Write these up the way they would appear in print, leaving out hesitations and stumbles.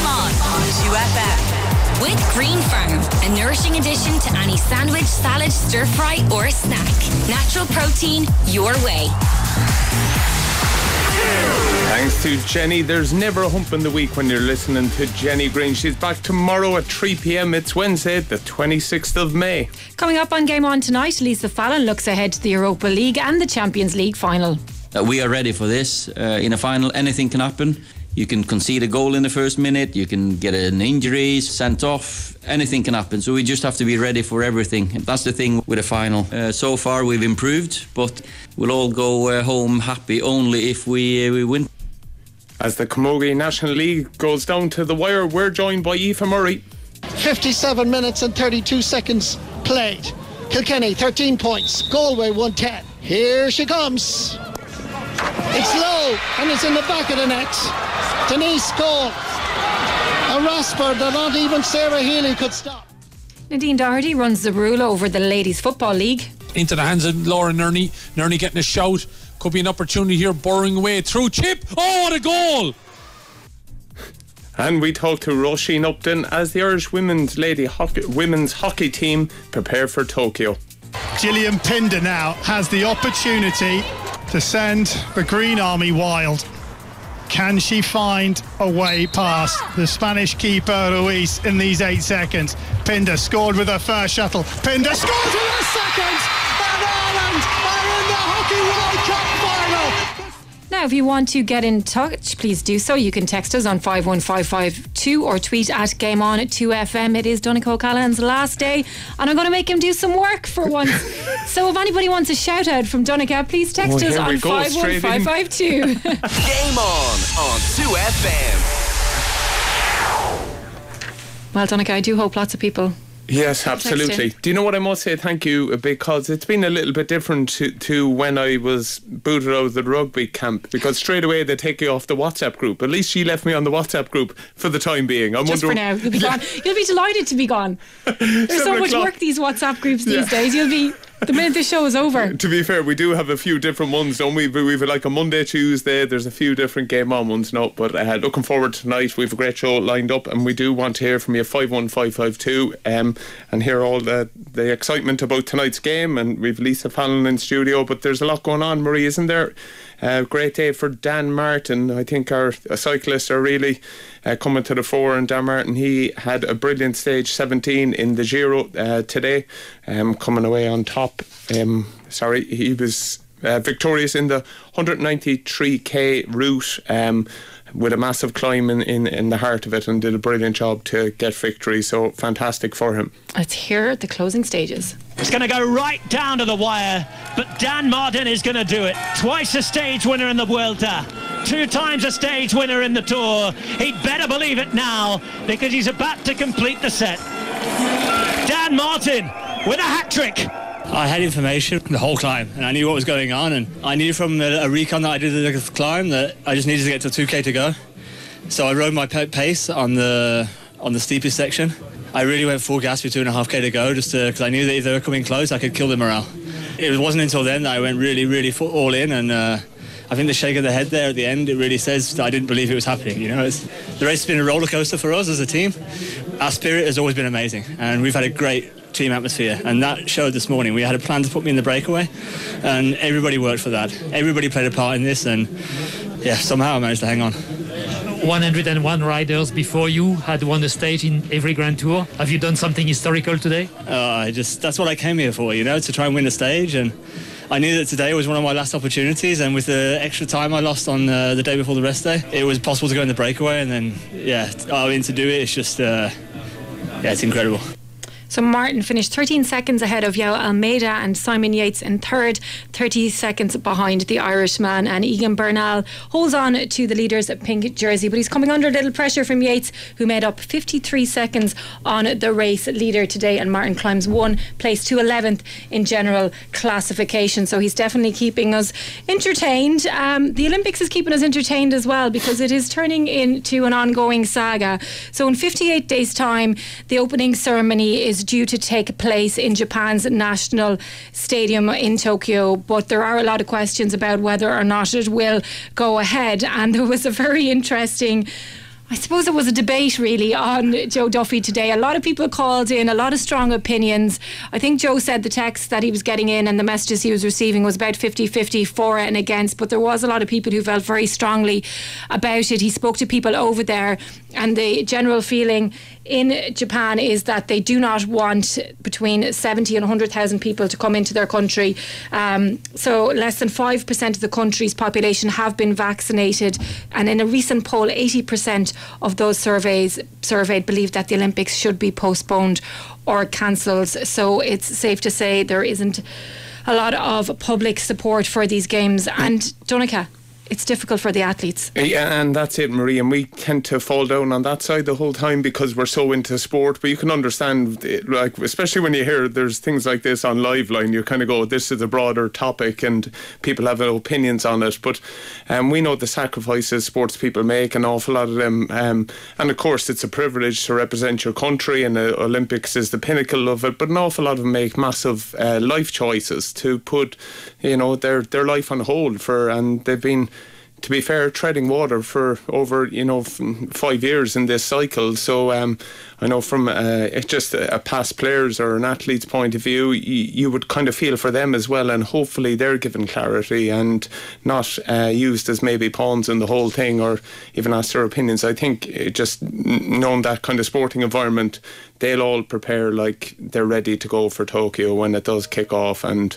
On 2FM. With Green Farm, a nourishing addition to any sandwich, salad, stir fry or snack. Natural protein your way. Thanks to Jenny. There's never a hump in the week when you're listening to Jenny Green. She's back tomorrow at 3 p.m. It's Wednesday, the 26th of May. Coming up on Game On tonight, Lisa Fallon looks ahead to the Europa League and the Champions League final. We are ready for this. In a final, anything can happen. You can concede a goal in the first minute, you can get an injury, sent off, anything can happen. So we just have to be ready for everything. That's the thing with a final. So far we've improved, but we'll all go home happy only if we win. As the Camogie National League goes down to the wire, we're joined by Aoife Murray. 57 minutes and 32 seconds played. Kilkenny 13 points, Galway 110. Here she comes. It's low and it's in the back of the net. Denise Cole, a rasper that not even Sarah Healy could stop. Nadine Doherty runs the rule over the Ladies Football League. Into the hands of Laura Nerney. Nerney getting a shout. Could be an opportunity here, boring away through chip. Oh, what a goal! And we talked to Roisin Upton as the Irish women's hockey team prepare for Tokyo. Gillian Pinder now has the opportunity to send the Green Army wild. Can she find a way past the Spanish keeper Ruiz in these 8 seconds? Pinder scored with her first shuttle. Pinder scores with her second, and Ireland are in the Hockey World Cup final. Now, if you want to get in touch, please do so. You can text us on 51552 or tweet at Game On at 2FM. It is Donegal Callahan's last day, and I'm going to make him do some work for once. So if anybody wants a shout out from Donegal, please text us on 51552. Game On 2FM. Well, Donegal, I do hope lots of people. Yes, absolutely. Do you know what I must say? Thank you, because it's been a little bit different to when I was booted out of the rugby camp, because straight away they take you off the WhatsApp group. At least she left me on the WhatsApp group for the time being. Just for now, you'll be gone. You'll be delighted to be gone. There's so much work, these WhatsApp groups these days. You'll be... The minute the show is over. To be fair, we do have a few different ones, don't we? We've like a Monday, Tuesday. There's a few different Game On ones now. But looking forward to tonight. We've a great show lined up, and we do want to hear from you. 51552 and hear all the excitement about tonight's game. And we've Lisa Fallon in studio, but there's a lot going on, Marie, isn't there? Great day for Dan Martin. I think our cyclists are really coming to the fore, and Dan Martin, he had a brilliant stage 17 in the Giro today, coming away on top. He was victorious in the 193k route, with a massive climb in the heart of it, and did a brilliant job to get victory. So fantastic for him. Let's hear the closing stages. It's going to go right down to the wire, but Dan Martin is going to do it. Twice a stage winner in the Vuelta, 2 times a stage winner in the Tour. He'd better believe it now, because he's about to complete the set. Dan Martin with a hat-trick. I had information the whole climb, and I knew what was going on, and I knew from a recon that I did the climb that I just needed to get to 2k to go. So I rode my pace on the steepest section. I really went full gas with 2.5k to go, just because I knew that if they were coming close, I could kill the morale. It wasn't until then that I went really all in, and I think the shake of the head there at the end, it really says that I didn't believe it was happening. You know, the race has been a roller coaster for us as a team. Our spirit has always been amazing, and we've had a great team atmosphere, and that showed this morning. We had a plan to put me in the breakaway, and everybody worked for that. Everybody played a part in this, and yeah, somehow I managed to hang on. 101 riders before you had won a stage in every Grand Tour. Have you done something historical today? That's what I came here for, you know, to try and win a stage, and I knew that today was one of my last opportunities, and with the extra time I lost on the day before the rest day, it was possible to go in the breakaway, and then to do it, it's just it's incredible. So Martin finished 13 seconds ahead of Yao Almeida and Simon Yates in third, 30 seconds behind the Irishman, and Egan Bernal holds on to the leader's pink jersey, but he's coming under a little pressure from Yates, who made up 53 seconds on the race leader today, and Martin climbs 1 place to 11th in general classification, so he's definitely keeping us entertained. The Olympics is keeping us entertained as well, because it is turning into an ongoing saga. So in 58 days time, the opening ceremony is due to take place in Japan's National Stadium in Tokyo, but there are a lot of questions about whether or not it will go ahead. And there was a very interesting, I suppose it was a debate really on Joe Duffy today. A lot of people called in, a lot of strong opinions. I think Joe said the text that he was getting in and the messages he was receiving was about 50-50 for and against, but there was a lot of people who felt very strongly about it. He spoke to people over there, and the general feeling in Japan is that they do not want between 70 and 100,000 people to come into their country. So less than 5% of the country's population have been vaccinated, and in a recent poll 80% of those surveyed believe that the Olympics should be postponed or cancelled. So it's safe to say there isn't a lot of public support for these games. And Donncha, it's difficult for the athletes. Yeah, and that's it, Marie, and we tend to fall down on that side the whole time because we're so into sport. But you can understand, like, especially when you hear there's things like this on Live Line, you kind of go, this is a broader topic and people have opinions on it. But we know the sacrifices sports people make, an awful lot of them, and of course it's a privilege to represent your country, and the Olympics is the pinnacle of it. But an awful lot of them make massive life choices to put, their life on hold and they've been, to be fair, treading water for over 5 years in this cycle. So I know from just a past player's or an athlete's point of view, you would kind of feel for them as well, and hopefully they're given clarity and not used as maybe pawns in the whole thing or even asked their opinions. I think just knowing that kind of sporting environment, they'll all prepare like they're ready to go for Tokyo when it does kick off, and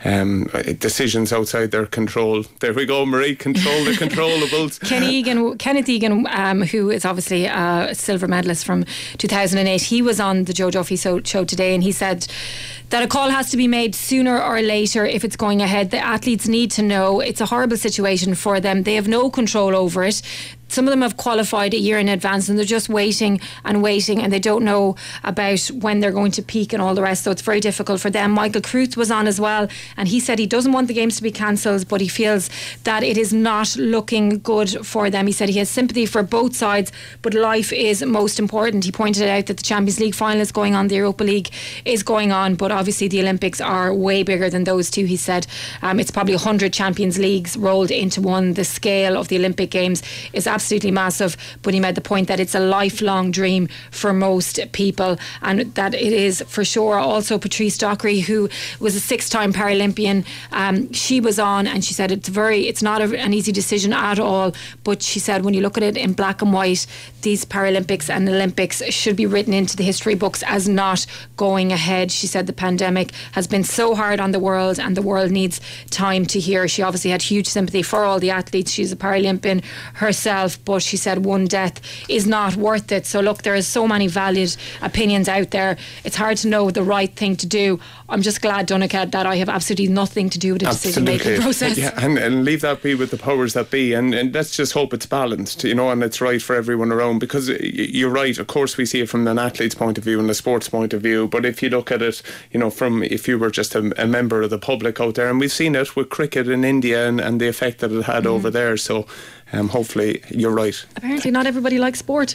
decisions outside their control. There we go, Marie, control the controllables. Kenneth Egan, who is obviously a silver medalist from 2008, he was on the Joe Duffy show today, and he said that a call has to be made sooner or later if it's going ahead. The athletes need to know it's a horrible situation for them. They have no control over it. Some of them have qualified a year in advance and they're just waiting, and they don't know about when they're going to peak and all the rest, so it's very difficult for them. Michael Kruth was on as well, and he said he doesn't want the games to be cancelled, but he feels that it is not looking good for them. He said he has sympathy for both sides, but life is most important. He pointed out that the Champions League final is going on, the Europa League is going on, but obviously the Olympics are way bigger than those two. He said it's probably 100 Champions Leagues rolled into one. The scale of the Olympic Games is absolutely massive, but he made the point that it's a lifelong dream for most people, and that it is for sure. Also Patrice Dockery, who was a 6-time Paralympian, she was on, and she said it's not an easy decision at all, but she said when you look at it in black and white, these Paralympics and Olympics should be written into the history books as not going ahead. She said the pandemic has been so hard on the world, and the world needs time to heal. She obviously had huge sympathy for all the athletes. She's a Paralympian herself, but she said one death is not worth it. So look, there is so many valid opinions out there. It's hard to know the right thing to do. I'm just glad, Donncha, that I have absolutely nothing to do with the decision-making process. Yeah, and leave that be with the powers that be, and let's just hope it's balanced, and it's right for everyone around, because you're right, of course we see it from an athlete's point of view and a sports point of view, but if you look at it, from if you were just a member of the public out there, and we've seen it with cricket in India and the effect that it had over there, so hopefully you're right. Apparently not everybody likes sport.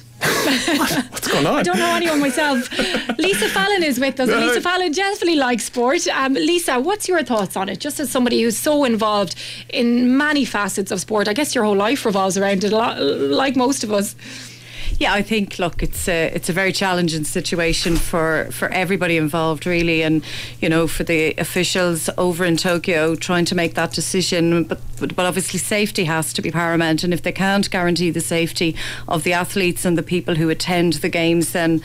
What's going on? I don't know anyone myself. Lisa Fallon is with us. Lisa Fallon definitely likes sport. Lisa, what's your thoughts on it? Just as somebody who's so involved in many facets of sport, I guess your whole life revolves around it, like most of us. Yeah, I think, look, it's a very challenging situation for everybody involved, really, and for the officials over in Tokyo trying to make that decision, but obviously safety has to be paramount, and if they can't guarantee the safety of the athletes and the people who attend the games, then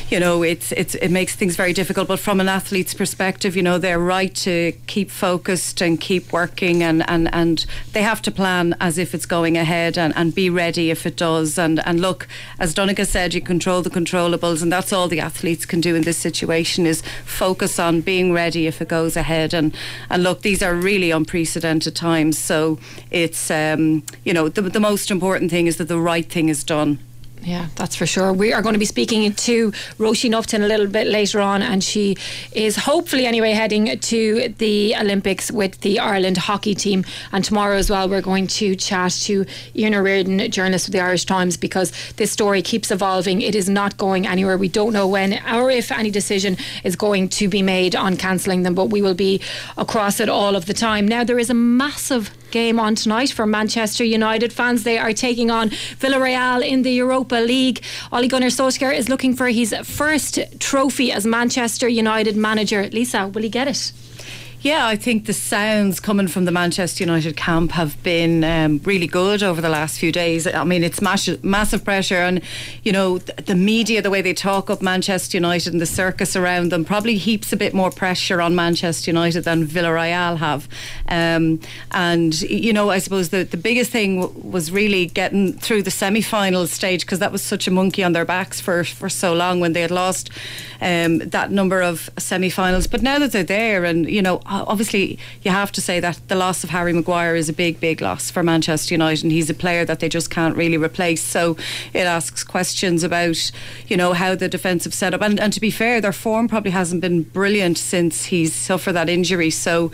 it makes things very difficult. But from an athlete's perspective, they're right to keep focused and keep working, and they have to plan as if it's going ahead and be ready if it does, and look, as Donncha said, you control the controllables, and that's all the athletes can do in this situation, is focus on being ready if it goes ahead. And look, these are really unprecedented times, so it's the most important thing is that the right thing is done. Yeah, that's for sure. We are going to be speaking to Roisin Upton a little bit later on, and she is hopefully anyway heading to the Olympics with the Ireland hockey team. And tomorrow as well we're going to chat to Ian O'Riordan, journalist with the Irish Times, because this story keeps evolving. It is not going anywhere. We don't know when or if any decision is going to be made on cancelling them, but we will be across it all of the time. Now, there is a massive game on tonight for Manchester United fans. They are taking on Villarreal in the Europa League. Ole Gunnar Solskjaer is looking for his first trophy as Manchester United manager. Lisa, will he get it? Yeah, I think the sounds coming from the Manchester United camp have been really good over the last few days. I mean, it's massive pressure, and you know, the media, the way they talk up Manchester United and the circus around them, probably heaps a bit more pressure on Manchester United than Villarreal have. And you know, I suppose the biggest thing was really getting through the semi-final stage, because that was such a monkey on their backs for so long when they had lost that number of semi-finals. But now that they're there, and you know, obviously you have to say that the loss of Harry Maguire is a big loss for Manchester United, and he's a player that they just can't really replace. So it asks questions about, you know, how the defensive setup, and to be fair, their form probably hasn't been brilliant since he's suffered that injury. So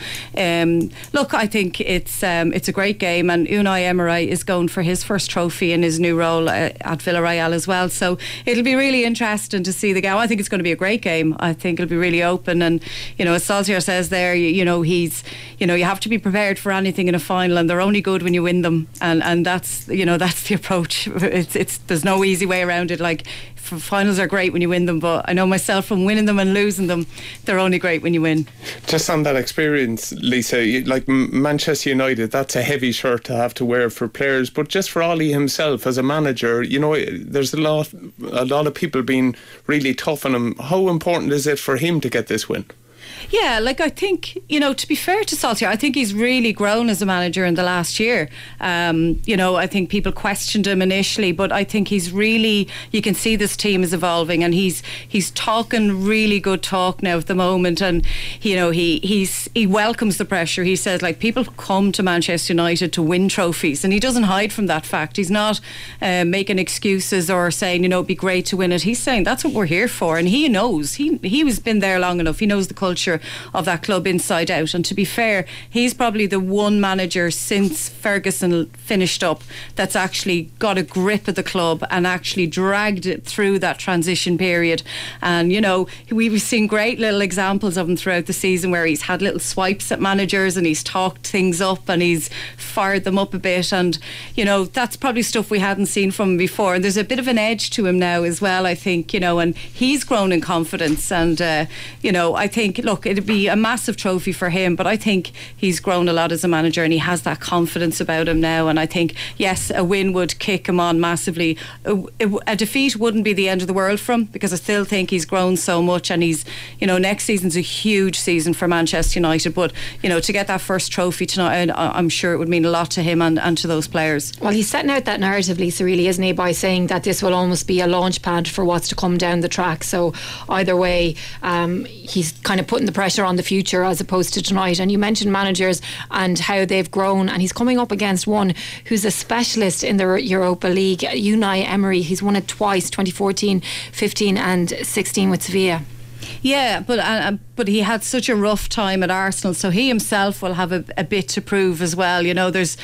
look, I think it's a great game, and Unai Emery is going for his first trophy in his new role at Villarreal as well. So it'll be really interesting to see the game. I think it's going to be a great game. I think it'll be really open, and you know, as Solskjaer says there, you know, he's, you know, you have to be prepared for anything in a final, and they're only good when you win them, and that's, you know, that's the approach. It's there's no easy way around it. Like, finals are great when you win them, but I know myself from winning them and losing them, they're only great when you win. Just on that experience, Lisa, like Manchester United, that's a heavy shirt to have to wear for players, but just for Ole himself as a manager, you know, there's a lot of people being really tough on him. How important is it for him to get this win? Yeah, like, I think, you know, to be fair to Solskjaer, I think he's really grown as a manager in the last year. You know, I think people questioned him initially, but I think he's really, you can see this team is evolving, and he's talking really good talk now at the moment, and you know, he welcomes the pressure. He says, like, people come to Manchester United to win trophies, and he doesn't hide from that fact. He's not making excuses or saying, you know, it'd be great to win it. He's saying that's what we're here for, and he knows, he was been there long enough. He knows the culture of that club inside out, and to be fair, he's probably the one manager since Ferguson finished up that's actually got a grip of the club and actually dragged it through that transition period. And you know, we've seen great little examples of him throughout the season where he's had little swipes at managers and he's talked things up and he's fired them up a bit, and you know, that's probably stuff we hadn't seen from him before, and there's a bit of an edge to him now as well, I think, you know, and he's grown in confidence, and you know, I think, look, it'd be a massive trophy for him, but I think he's grown a lot as a manager, and he has that confidence about him now, and I think, yes, a win would kick him on massively. A defeat wouldn't be the end of the world for him, because I still think he's grown so much, and he's, you know, next season's a huge season for Manchester United, but you know, to get that first trophy tonight, I'm sure it would mean a lot to him and to those players. Well, he's setting out that narrative, Lisa, really, isn't he, by saying that this will almost be a launch pad for what's to come down the track. So either way, he's kind of putting the pressure on the future as opposed to tonight. And you mentioned managers and how they've grown, and he's coming up against one who's a specialist in the Europa League, Unai Emery. He's won it twice, 2014, 15 and 16 with Sevilla. Yeah, but he had such a rough time at Arsenal, so he himself will have a bit to prove as well. You know, there's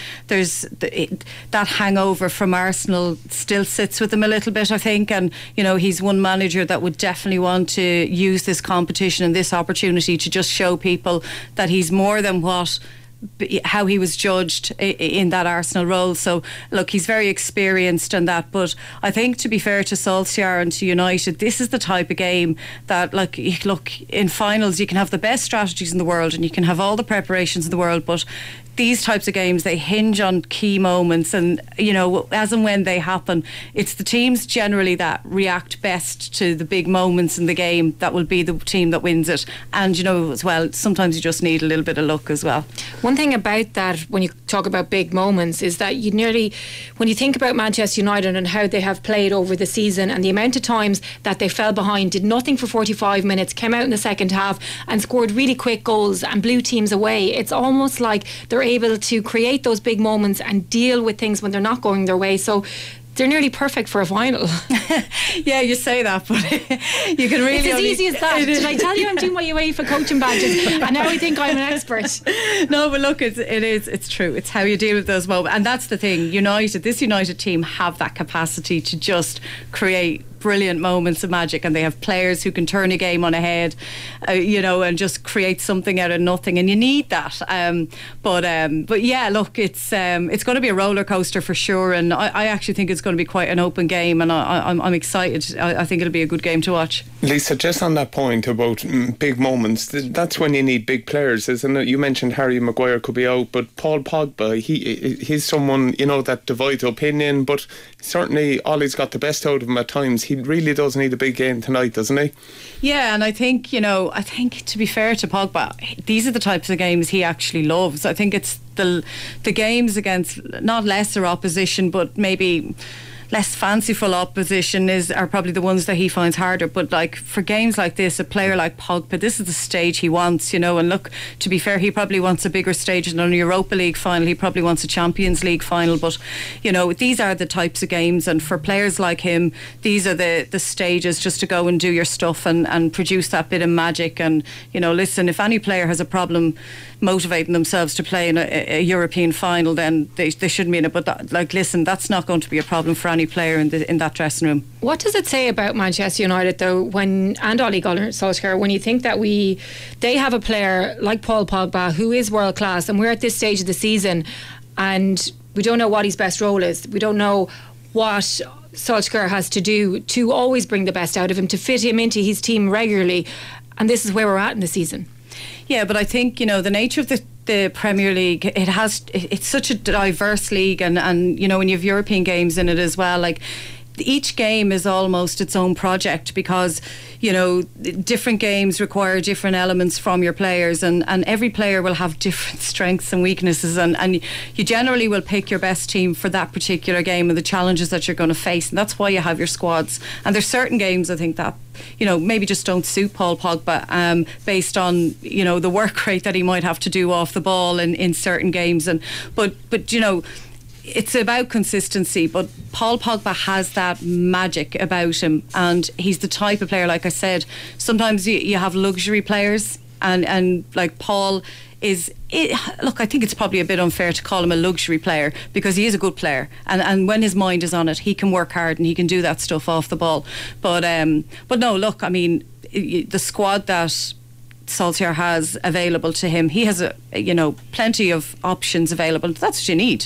that hangover from Arsenal still sits with him a little bit, I think, and you know, he's one manager that would definitely want to use this competition and this opportunity to just show people that he's more than how he was judged in that Arsenal role. So look, he's very experienced in that, but I think, to be fair to Solskjaer and to United, this is the type of game that, like, look, in finals you can have the best strategies in the world and you can have all the preparations in the world, but these types of games, they hinge on key moments, and you know, as and when they happen, it's the teams generally that react best to the big moments in the game that will be the team that wins it. And you know, as well, sometimes you just need a little bit of luck as well. One thing about that, when you talk about big moments, is that you nearly, when you think about Manchester United and how they have played over the season and the amount of times that they fell behind, did nothing for 45 minutes, came out in the second half and scored really quick goals and blew teams away, it's almost like they're able to create those big moments and deal with things when they're not going their way. So they're nearly perfect for a final. Yeah, you say that, but you can really. It's as easy as that. Did I tell you I'm doing my UEFA coaching badges, and now I think I'm an expert? No, but look, it's true. It's how you deal with those moments, and that's the thing. This United team have that capacity to just create brilliant moments of magic, and they have players who can turn a game on a head, and just create something out of nothing, and you need that. But yeah, look, it's going to be a roller coaster for sure, and I actually think it's going to be quite an open game, and I'm excited. I think it'll be a good game to watch. Lisa, just on that point about big moments, that's when you need big players, isn't it? You mentioned Harry Maguire could be out, but Paul Pogba, he's someone, that divides opinion, but certainly Ollie's got the best out of him at times. He really does need a big game tonight, doesn't he? Yeah, and I think to be fair to Pogba, these are the types of games he actually loves. I think it's the games against not lesser opposition, but maybe less fanciful opposition are probably the ones that he finds harder. But like for games like this, a player like Pogba, this is the stage he wants, and look, to be fair, he probably wants a bigger stage than a Europa League final. He probably wants a Champions League final, but these are the types of games, and for players like him, these are the stages just to go and do your stuff and produce that bit of magic. And listen, if any player has a problem motivating themselves to play in a European final, then they shouldn't be in it. But listen, that's not going to be a problem for any player in that dressing room. What does it say about Manchester United though, and Ole Gunnar Solskjaer, when you think that they have a player like Paul Pogba who is world class, and we're at this stage of the season and we don't know what his best role is. We don't know what Solskjaer has to do to always bring the best out of him, to fit him into his team regularly, and this is where we're at in the season. Yeah, but I think the nature of the Premier League, it's such a diverse league, and when you have European games in it as well, like each game is almost its own project, because different games require different elements from your players, and every player will have different strengths and weaknesses, and you generally will pick your best team for that particular game and the challenges that you're going to face, and that's why you have your squads. And there's certain games I think that maybe just don't suit Paul Pogba, based on the work rate that he might have to do off the ball in certain games, but it's about consistency. But Paul Pogba has that magic about him, and he's the type of player, like I said, sometimes you have luxury players, and like Paul look, I think it's probably a bit unfair to call him a luxury player, because he is a good player, and when his mind is on it, he can work hard and he can do that stuff off the ball. But no, look, I mean, the squad that Solskjaer has available to him, he has plenty of options available. That's what you need.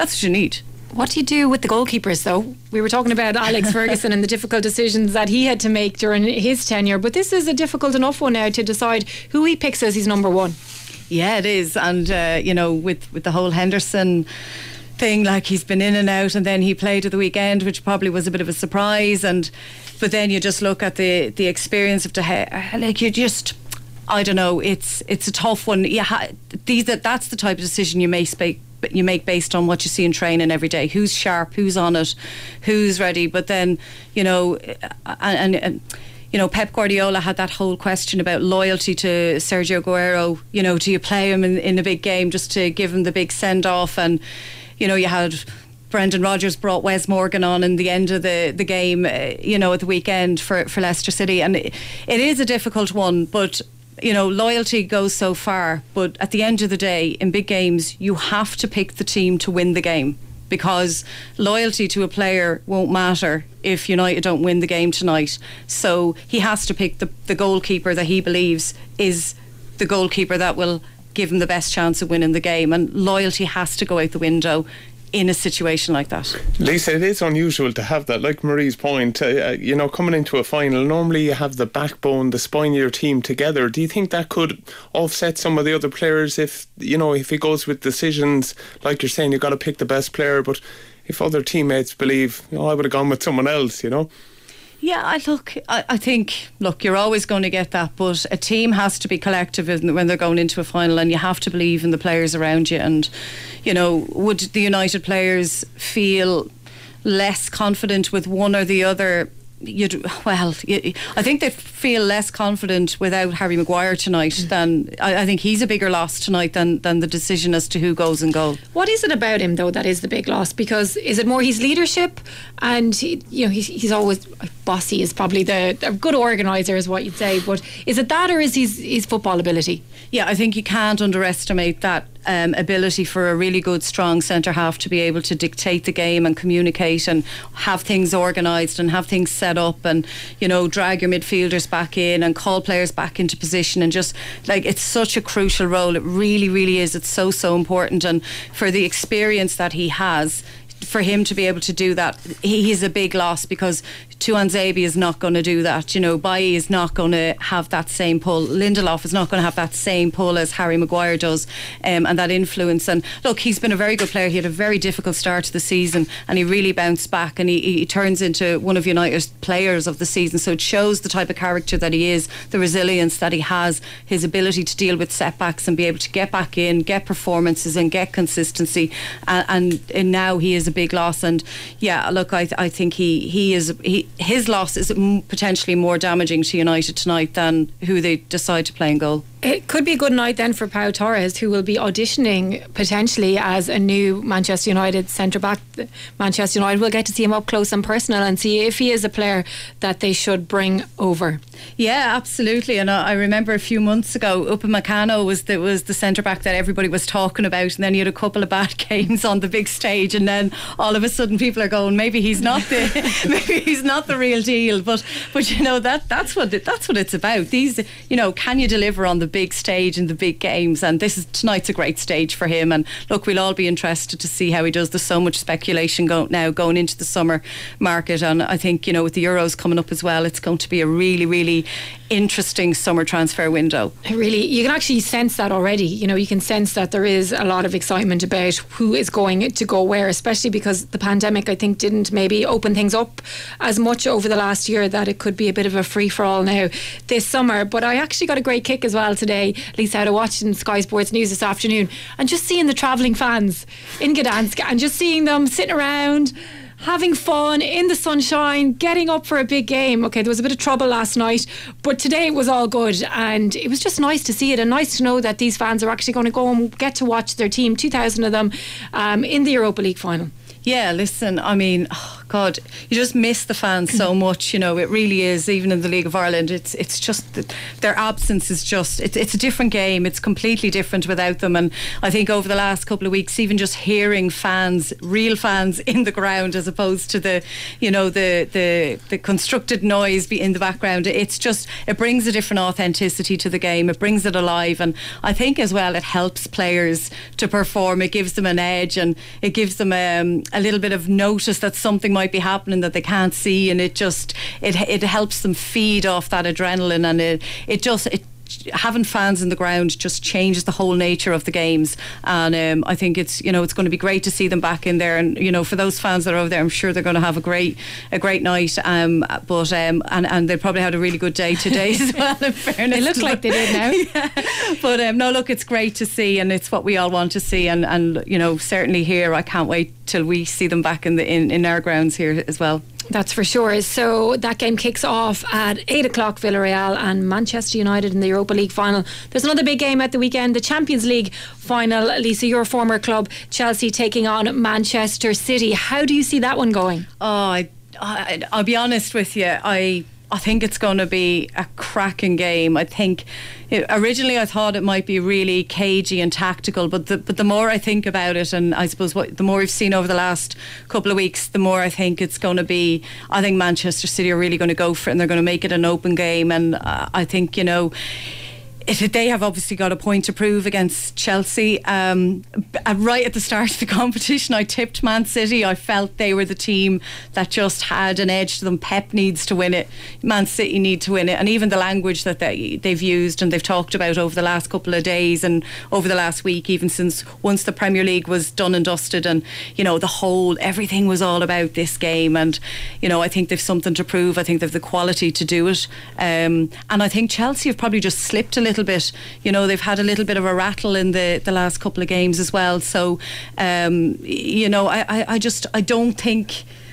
What do you do with the goalkeepers, though? We were talking about Alex Ferguson and the difficult decisions that he had to make during his tenure, but this is a difficult enough one now to decide who he picks as his number one. Yeah, it is. And with the whole Henderson thing, like, he's been in and out, and then he played at the weekend, which probably was a bit of a surprise. But then you just look at the experience of De Gea, like, you just, I don't know, it's a tough one. That's the type of decision you make based on what you see in training every day. Who's sharp, who's on it, who's ready. But then, Pep Guardiola had that whole question about loyalty to Sergio Aguero. Do you play him in a big game just to give him the big send-off? And, you had Brendan Rodgers brought Wes Morgan on in the end of the game, at the weekend for Leicester City. And it is a difficult one, but loyalty goes so far, but at the end of the day, in big games, you have to pick the team to win the game, because loyalty to a player won't matter if United don't win the game tonight. So he has to pick the goalkeeper that he believes is the goalkeeper that will give him the best chance of winning the game, and loyalty has to go out the window in a situation like that. Lisa, it is unusual to have that, like Marie's point, coming into a final, normally you have the backbone, the spine of your team together. Do you think that could offset some of the other players if he goes with decisions, like you're saying, you've got to pick the best player, but if other teammates believe, I would have gone with someone else, Yeah, I think, you're always going to get that, but a team has to be collective when they're going into a final, and you have to believe in the players around you. And, would the United players feel less confident with one or the other I think they feel less confident without Harry Maguire tonight. Than I think he's a bigger loss tonight than the decision as to who goes in goal. What is it about him though that is the big loss? Because is it more his leadership, and he's always bossy is probably a good organiser is what you'd say, but is it that or is his football ability? Yeah, I think you can't underestimate that ability for a really good strong centre half to be able to dictate the game and communicate and have things organised and have things set up and drag your midfielders back in and call players back into position, and just like, it's such a crucial role. It really, really is. It's so important, and for the experience that he has, for him to be able to do that, he's a big loss, because Tuanzebe is not going to do that. Bailly is not going to have that same pull. Lindelof is not going to have that same pull as Harry Maguire does, and that influence. And look, he's been a very good player. He had a very difficult start to the season, and he really bounced back, and he turns into one of United's players of the season. So it shows the type of character that he is, the resilience that he has, his ability to deal with setbacks and be able to get back in, get performances and get consistency. And now he is a big loss. And yeah, look, I think his loss is potentially more damaging to United tonight than who they decide to play in goal. It could be a good night then for Pau Torres, who will be auditioning potentially as a new Manchester United centre-back. Manchester United will get to see him up close and personal and see if he is a player that they should bring over. Yeah, absolutely. And I remember a few months ago, Upamecano was the centre-back that everybody was talking about, and then he had a couple of bad games on the big stage, and then all of a sudden people are going, maybe he's not the real deal. But that's what it's about. These, can you deliver on the big stage and the big games? And tonight's a great stage for him. And look, we'll all be interested to see how he does. There's so much speculation going into the summer market, and I think with the Euros coming up as well, it's going to be a really, really interesting summer transfer window. Really, you can actually sense that already. You can sense that there is a lot of excitement about who is going to go where, especially because the pandemic, I think, didn't maybe open things up as much over the last year, that it could be a bit of a free-for-all now this summer. But I actually got a great kick as well today, Lisa, out of watching Sky Sports News this afternoon and just seeing the travelling fans in Gdansk and just seeing them sitting around having fun in the sunshine, getting up for a big game. Okay, there was a bit of trouble last night, but today it was all good, and it was just nice to see it, and nice to know that these fans are actually going to go and get to watch their team, 2,000 of them, in the Europa League final. Yeah, listen, I mean, God, you just miss the fans so much. It really is. Even in the League of Ireland, it's just their absence is just it's a different game. It's completely different without them. And I think over the last couple of weeks, even just hearing fans, real fans in the ground, as opposed to the constructed noise in the background, it brings a different authenticity to the game. It brings it alive, and I think as well it helps players to perform. It gives them an edge, and it gives them a little bit of notice that something might be happening that they can't see, and it helps them feed off that adrenaline, and having fans in the ground just changes the whole nature of the games. And I think it's going to be great to see them back in there, and for those fans that are over there, I'm sure they're going to have a great night, but and they probably had a really good day today as well, in fairness. They look like they did now. Yeah. But no, look, it's great to see, and it's what we all want to see, and certainly here I can't wait till we see them back in our grounds here as well. That's for sure. So that game kicks off at 8 o'clock, Villarreal and Manchester United in the Europa League final. There's another big game at the weekend, the Champions League final. Lisa, your former club, Chelsea, taking on Manchester City. How do you see that one going? Oh, I'll be honest with you. I think it's going to be a cracking game. I think originally I thought it might be really cagey and tactical, but the more I think about it, and I suppose the more we've seen over the last couple of weeks, the more I think it's going to be. I think Manchester City are really going to go for it, and they're going to make it an open game. And I think they have obviously got a point to prove against Chelsea. Right at the start of the competition, I tipped Man City. I felt they were the team that just had an edge to them. Pep needs to win it. Man City need to win it. And even the language that they've used and they've talked about over the last couple of days and over the last week, even since once the Premier League was done and dusted, and everything was all about this game. And I think they've something to prove. I think they've the quality to do it. And I think Chelsea have probably just slipped a little bit. They've had a little bit of a rattle in the last couple of games as well. So I don't think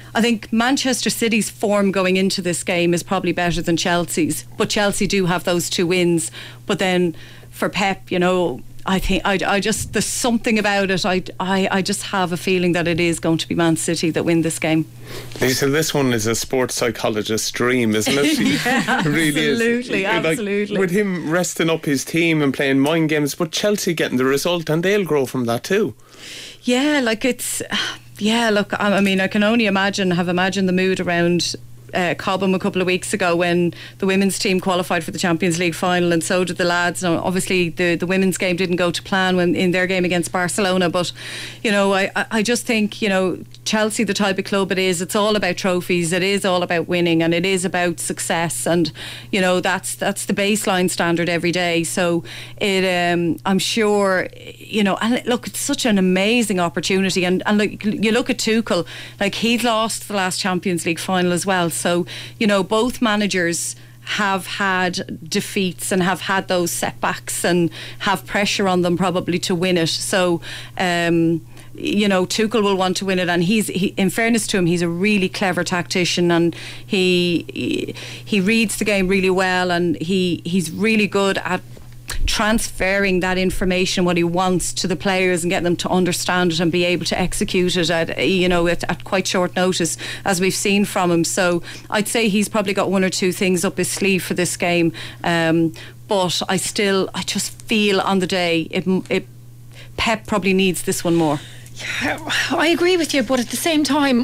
I think Manchester City's form going into this game is probably better than Chelsea's, but Chelsea do have those 2 wins. But then for Pep, I think I just, there's something about it. I just have a feeling that it is going to be Man City that win this game. Lisa, this one is a sports psychologist's dream, isn't it? Yeah, it really absolutely, is. Absolutely. With him resting up his team and playing mind games, but Chelsea getting the result, and they'll grow from that too. Yeah, look, I mean, I can only imagine the mood around Cobham a couple of weeks ago when the women's team qualified for the Champions League final, and so did the lads. Now, obviously the women's game didn't go to plan when in their game against Barcelona, but I just think Chelsea, the type of club it is, it's all about trophies, it is all about winning, and it is about success, and that's the baseline standard every day. So I'm sure and look, it's such an amazing opportunity, and look, you look at Tuchel, like he's lost the last Champions League final as well. So both managers have had defeats and have had those setbacks and have pressure on them probably to win it. So Tuchel will want to win it, and he, in fairness to him, he's a really clever tactician, and he reads the game really well, and he's really good at transferring that information, what he wants, to the players and get them to understand it and be able to execute it at quite short notice, as we've seen from him. So I'd say he's probably got 1 or 2 things up his sleeve for this game, but I just feel on the day Pep probably needs this one more. Yeah, I agree with you, but at the same time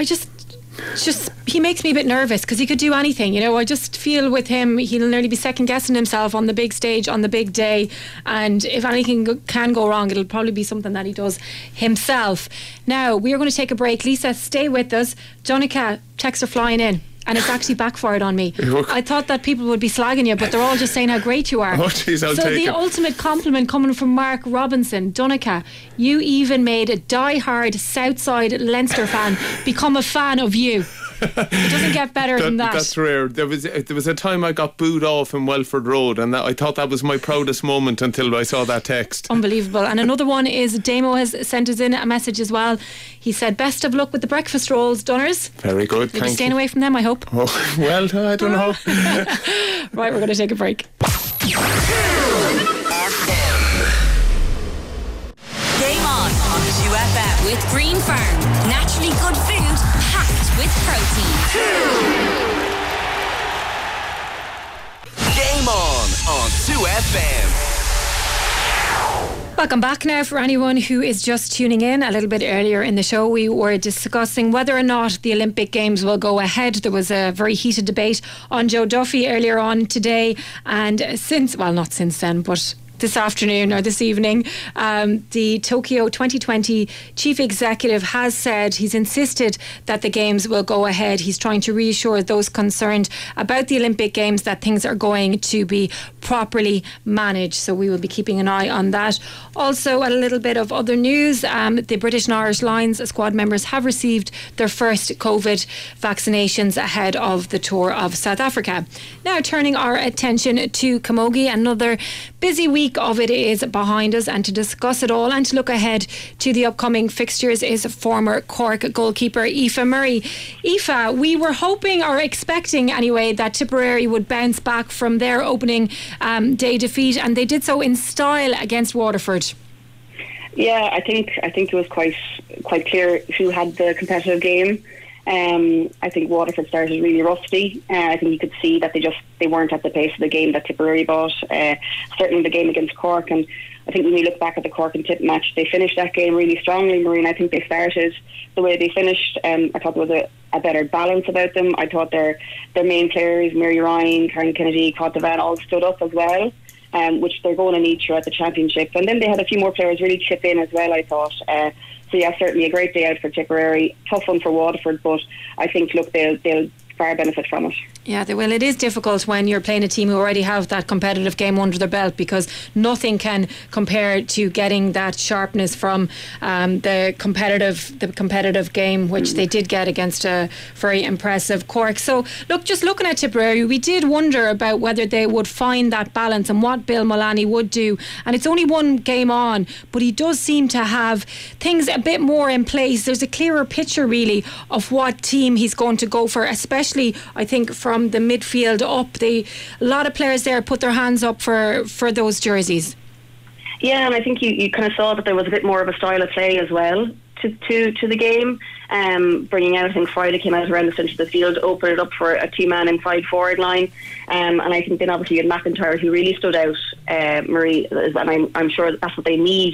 he makes me a bit nervous because he could do anything. I just feel with him, he'll nearly be second guessing himself on the big stage, on the big day, and if anything can go wrong, it'll probably be something that he does himself. Now we are going to take a break. Lisa, stay with us. Donica, texts are flying in, and it's actually backfired on me. I thought that people would be slagging you, but they're all just saying how great you are. Oh, geez, I'll take the it. ultimate compliment coming from Mark Robinson. Donica, you even made a die-hard Southside Leinster fan become a fan of you. It doesn't get better than that. That's rare. There was a time I got booed off in Welford Road, and I thought that was my proudest moment until I saw that text. Unbelievable. And another one is Damo has sent us in a message as well. He said, best of luck with the breakfast rolls, Dunners. Very good. You'll be staying away from them, I hope. Oh, well, I don't know. Right, we're going to take a break. Game on 2FM with Green Farm. Naturally good food packed with protein. Game on 2FM. Welcome back now. For anyone who is just tuning in, a little bit earlier in the show we were discussing whether or not the Olympic Games will go ahead. There was a very heated debate on Joe Duffy earlier on today, and not since then, but this afternoon or this evening, the Tokyo 2020 chief executive has said, he's insisted that the Games will go ahead. He's trying to reassure those concerned about the Olympic Games that things are going to be properly managed. So we will be keeping an eye on that. Also, a little bit of other news. The British and Irish Lions squad members have received their first COVID vaccinations ahead of the tour of South Africa. Now turning our attention to Camogie, another busy week of it is behind us, and to discuss it all and to look ahead to the upcoming fixtures is former Cork goalkeeper Aoife Murray. Aoife, we were hoping or expecting anyway that Tipperary would bounce back from their opening day defeat, and they did so in style against Waterford. Yeah, I think it was quite clear who had the competitive game. I think Waterford started really rusty. I think you could see that they weren't at the pace of the game that Tipperary bought. Certainly the game against Cork, and I think when we look back at the Cork and Tip match, they finished that game really strongly, Maureen. I think they started the way they finished. I thought there was a better balance about them. I thought their main players, Mary Ryan, Karen Kennedy, Caught Devan, all stood up as well, which they're going to need throughout the championship. And then they had a few more players really chip in as well, I thought. So yeah, certainly a great day out for Tipperary. Tough one for Waterford, but I think, look, they'll far benefit from it. Yeah, well, it is difficult when you're playing a team who already have that competitive game under their belt, because nothing can compare to getting that sharpness from the competitive game, which they did get against a very impressive Cork. So, look, just looking at Tipperary, we did wonder about whether they would find that balance and what Bill Mullaney would do. And it's only one game on, but he does seem to have things a bit more in place. There's a clearer picture, really, of what team he's going to go for, especially, I think, from the midfield up. A lot of players there put their hands up for those jerseys. Yeah, and I think you kind of saw that there was a bit more of a style of play as well to the game. Bringing out, I think Friday came out around the centre of the field, opened it up for a two-man inside forward line, and I think then obviously you had McIntyre, who really stood out, Marie, and I'm sure that's what they need.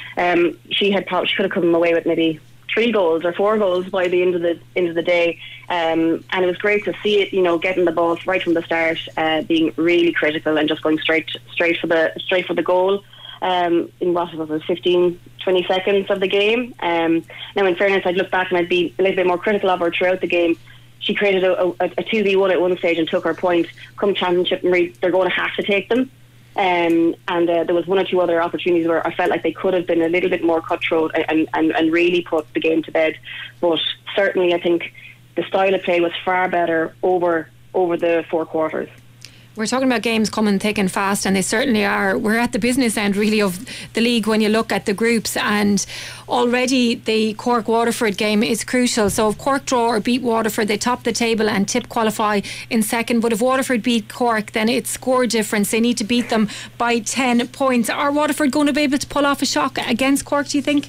She could have come away with maybe 3 goals or 4 goals by the end of the day, and it was great to see it, getting the ball right from the start, being really critical and just going straight for the goal. In what was it, 15-20 seconds of the game. Now, in fairness, I'd look back and I'd be a little bit more critical of her throughout the game. She created a 2v1 at one stage and took her point. Come championship, they're going to have to take them. And there was 1 or 2 other opportunities where I felt like they could have been a little bit more cutthroat and really put the game to bed. But certainly, I think the style of play was far better over the 4 quarters. We're talking about games coming thick and fast, and they certainly are. We're at the business end, really, of the league when you look at the groups, and already the Cork-Waterford game is crucial. So if Cork draw or beat Waterford, they top the table and Tip qualify in second. But if Waterford beat Cork, then it's score difference. They need to beat them by 10 points. Are Waterford going to be able to pull off a shock against Cork, do you think?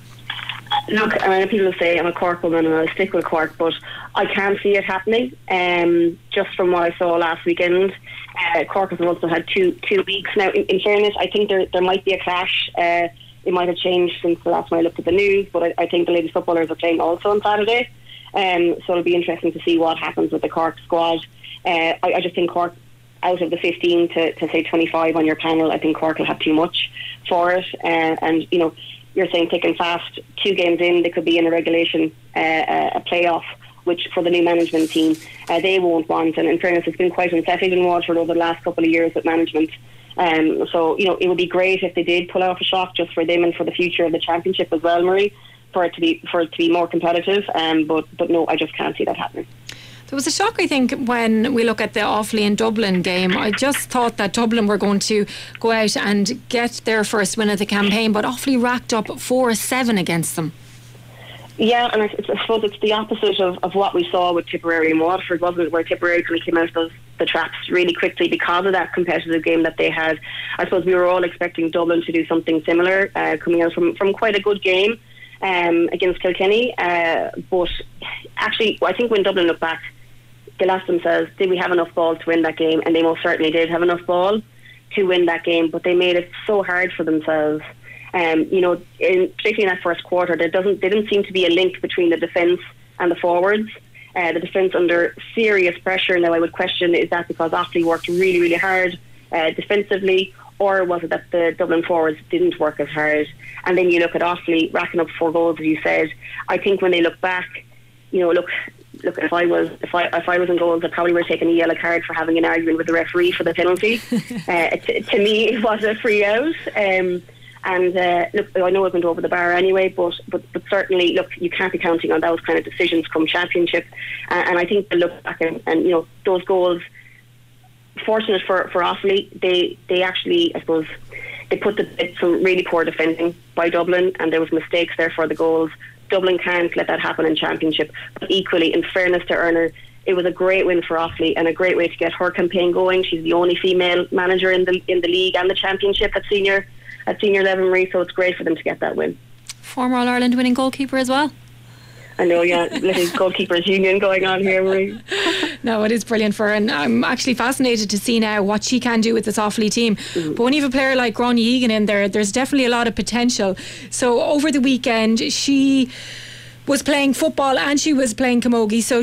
Look, I mean, people say I'm a Cork woman and I'll stick with Cork, but I can't see it happening. Just from what I saw last weekend, Cork has also had two weeks now. In fairness, I think there might be a clash. It might have changed since the last time I looked at the news, but I think the ladies footballers are playing also on Saturday. So it'll be interesting to see what happens with the Cork squad. I just think Cork, out of the 15 to say 25 on your panel, I think Cork will have too much for it. And you're saying thick and fast, 2 games in, they could be in a regulation, a playoff, which for the new management team, they won't want. And in fairness, it's been quite unsettled in Waterford over the last couple of years with management. So, it would be great if they did pull off a shock just for them and for the future of the championship as well, Marie, for it to be more competitive. But no, I just can't see that happening. There was a shock, I think, when we look at the Offaly and Dublin game. I just thought that Dublin were going to go out and get their first win of the campaign, but Offaly racked up 4-7 against them. Yeah, and I suppose it's the opposite of what we saw with Tipperary and Waterford, wasn't it? Where Tipperary kind of came out of the traps really quickly because of that competitive game that they had. I suppose we were all expecting Dublin to do something similar, coming out from quite a good game against Kilkenny. But actually, I think when Dublin look back, they'll ask themselves, did we have enough ball to win that game? And they most certainly did have enough ball to win that game, but they made it so hard for themselves. Particularly in that first quarter, there didn't seem to be a link between the defence and the forwards. The defence under serious pressure. Now, I would question, is that because Offaly worked really, really hard defensively, or was it that the Dublin forwards didn't work as hard? And then you look at Offaly racking up 4 goals, as you said. I think when they look back, look, if I was in goals, I probably would have taken a yellow card for having an argument with the referee for the penalty. To me, it was a free out. Look, I know it went over the bar anyway, but certainly, look, you can't be counting on those kind of decisions come championship. And I think they look back and those goals, fortunate for Offaly, they actually, I suppose, they put some really poor defending by Dublin, and there was mistakes there for the goals. Dublin can't let that happen in championship. But equally, in fairness to Erner, it was a great win for Offaly and a great way to get her campaign going. She's the only female manager in the league and the championship at senior level, Marie, so it's great for them to get that win. Former All-Ireland winning goalkeeper as well. I know, yeah, little goalkeepers union going on here, Marie. No, it is brilliant for her, and I'm actually fascinated to see now what she can do with this Offaly team. But when you have a player like Gráinne Egan in there's definitely a lot of potential. So over the weekend, she was playing football and she was playing camogie, so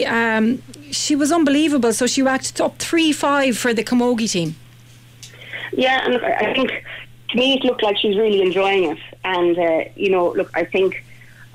she was unbelievable. So she racked up 3-5 for the camogie team. Yeah, and I think to me it looked like she's really enjoying it. And look, I think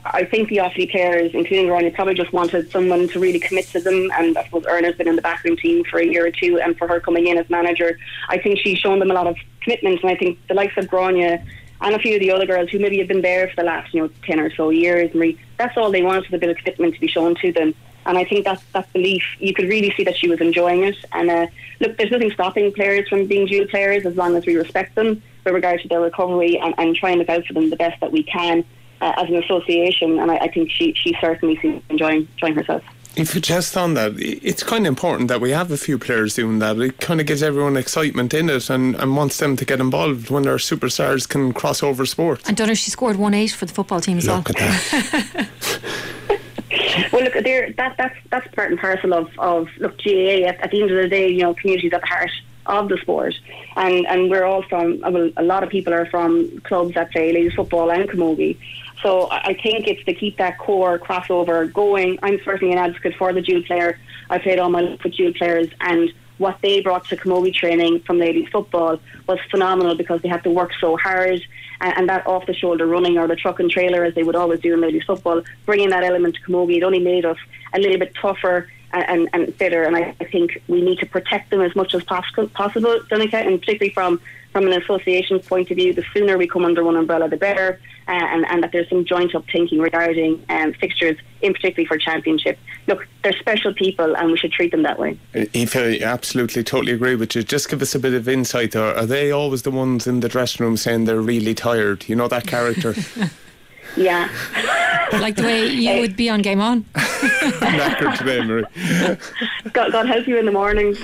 I think the Offaly players, including Ronnie, probably just wanted someone to really commit to them, and I suppose Erna's been in the backroom team for a year or two, and for her coming in as manager, I think she's shown them a lot of commitment, and I think the likes of Grania and a few of the other girls who maybe have been there for the last 10 or so years, Marie, that's all they wanted, was a bit of commitment to be shown to them. And I think that belief, you could really see that she was enjoying it. And look, there's nothing stopping players from being dual players as long as we respect them with regard to their recovery and try and look out for them the best that we can as an association. And I think she certainly seems enjoying herself. If you're just on that, it's kind of important that we have a few players doing that. It kind of gives everyone excitement in it and wants them to get involved when their superstars can cross over sports. And don't know if she scored 1-8 for the football team as well. Look at that. Well, look, that's part and parcel of look, GAA. At the end of the day, community is at the heart of the sport, and we're all from. Well, a lot of people are from clubs that play ladies football and camogie. So I think it's to keep that core crossover going. I'm certainly an advocate for the dual player. I played all my life with dual players, and what they brought to camogie training from ladies football was phenomenal because they had to work so hard, and that off the shoulder running, or the truck and trailer as they would always do in ladies football, bringing that element to camogie, it only made us a little bit tougher and fitter, and I think we need to protect them as much as possible, Donica, and particularly from an association's point of view, the sooner we come under one umbrella the better, and that there's some joint up thinking regarding fixtures, in particularly for championship. Look, they're special people and we should treat them that way. If I absolutely totally agree with you, just give us a bit of insight. Are they always the ones in the dressing room saying they're really tired? You know that character? Yeah. Like the way you would be on Game On. Knackered today, Marie. God help you in the morning.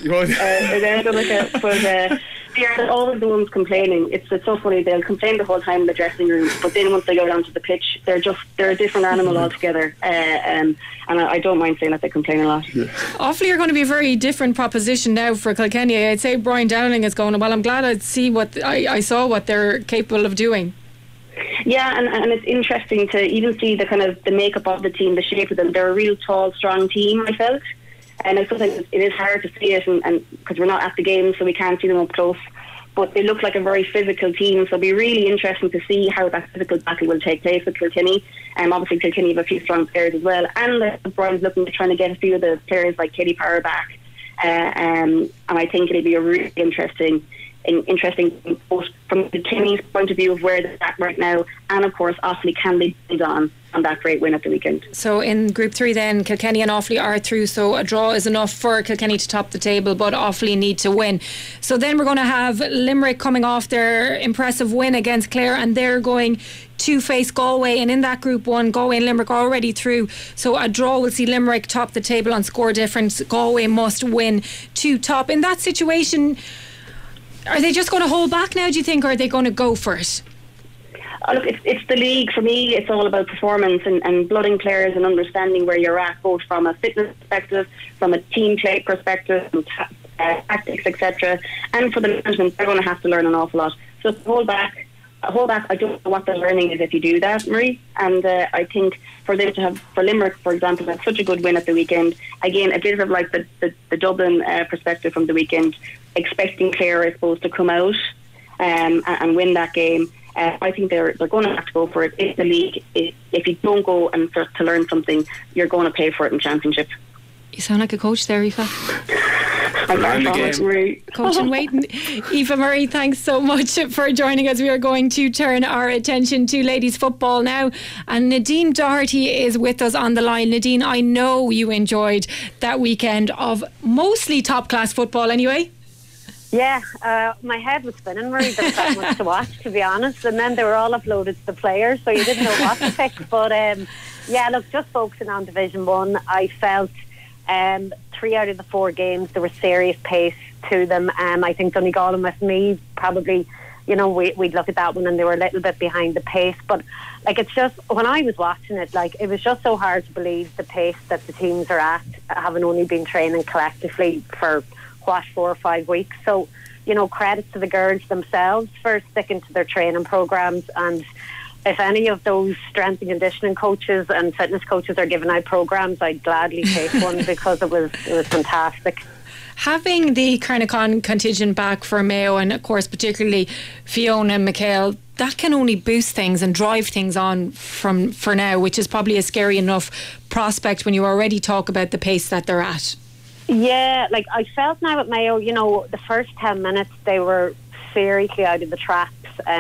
But they're always the ones complaining. It's so funny. They'll complain the whole time in the dressing room, but then once they go down to the pitch, they're a different animal altogether. And I don't mind saying that they complain a lot. Yeah. Offaly are going to be a very different proposition now for Kilkenny. I'd say Brian Dowling is going. Well, I'm glad I saw what they're capable of doing. Yeah, and it's interesting to even see the kind of the makeup of the team, the shape of them. They're a real tall, strong team, I felt. And sometimes it is hard to see it, and because we're not at the game, so we can't see them up close. But they look like a very physical team, so it'll be really interesting to see how that physical battle will take place with Kilkenny. Obviously, Kilkenny have a few strong players as well, and Brian's looking to trying to get a few of the players like Katie Power back. And I think it'll be a really interesting both from Kilkenny's point of view of where they're at right now, and of course Offaly, can they build on that great win at the weekend. So in Group 3 then, Kilkenny and Offaly are through, so a draw is enough for Kilkenny to top the table, but Offaly need to win. So then we're going to have Limerick coming off their impressive win against Clare, and they're going to face Galway, and in that Group 1, Galway and Limerick are already through, so a draw will see Limerick top the table on score difference. Galway must win to top. In that situation, are they just going to hold back now, do you think, or are they going to go for it? Look, it's the league. For me, it's all about performance and blooding players and understanding where you're at, both from a fitness perspective, from a team play perspective, from tactics, etc. And for the management, they're going to have to learn an awful lot. So to hold back, I don't know what the learning is if you do that, Marie. And I think for them to have, for Limerick, for example, have such a good win at the weekend, again, a bit of like the Dublin perspective from the weekend, expecting Clare, I suppose, to come out and win that game. I think they're going to have to go for it. It's the league. If you don't go and start to learn something, you're going to pay for it in championship. You sound like a coach there, Aoife. Marie. Coach and waiting. Aoife Murray, thanks so much for joining us. We are going to turn our attention to ladies football now, and Nadine Doherty is with us on the line. Nadine, I know you enjoyed that weekend of mostly top class football anyway. Yeah, my head was spinning, Marie. There was that much to watch, to be honest, and then they were all uploaded to the players, so you didn't know what to pick. But yeah, look, just focusing on Division 1, I felt 3 out of the 4 games there was serious pace to them. I think Donegal and Westmeath probably, we'd look at that one and they were a little bit behind the pace. But like, it's just, when I was watching it, like, it was just so hard to believe the pace that the teams are at, having only been training collectively for 4 or 5 weeks. So, credit to the girls themselves for sticking to their training programs. And if any of those strength and conditioning coaches and fitness coaches are giving out programs, I'd gladly take one because it was fantastic. having the Carnacon contingent back for Mayo, and of course particularly Fiona and McHale, that can only boost things and drive things on for now, which is probably a scary enough prospect when you already talk about the pace that they're at. Yeah, like I felt now at Mayo, you know, the first 10 minutes they were seriously out of the traps,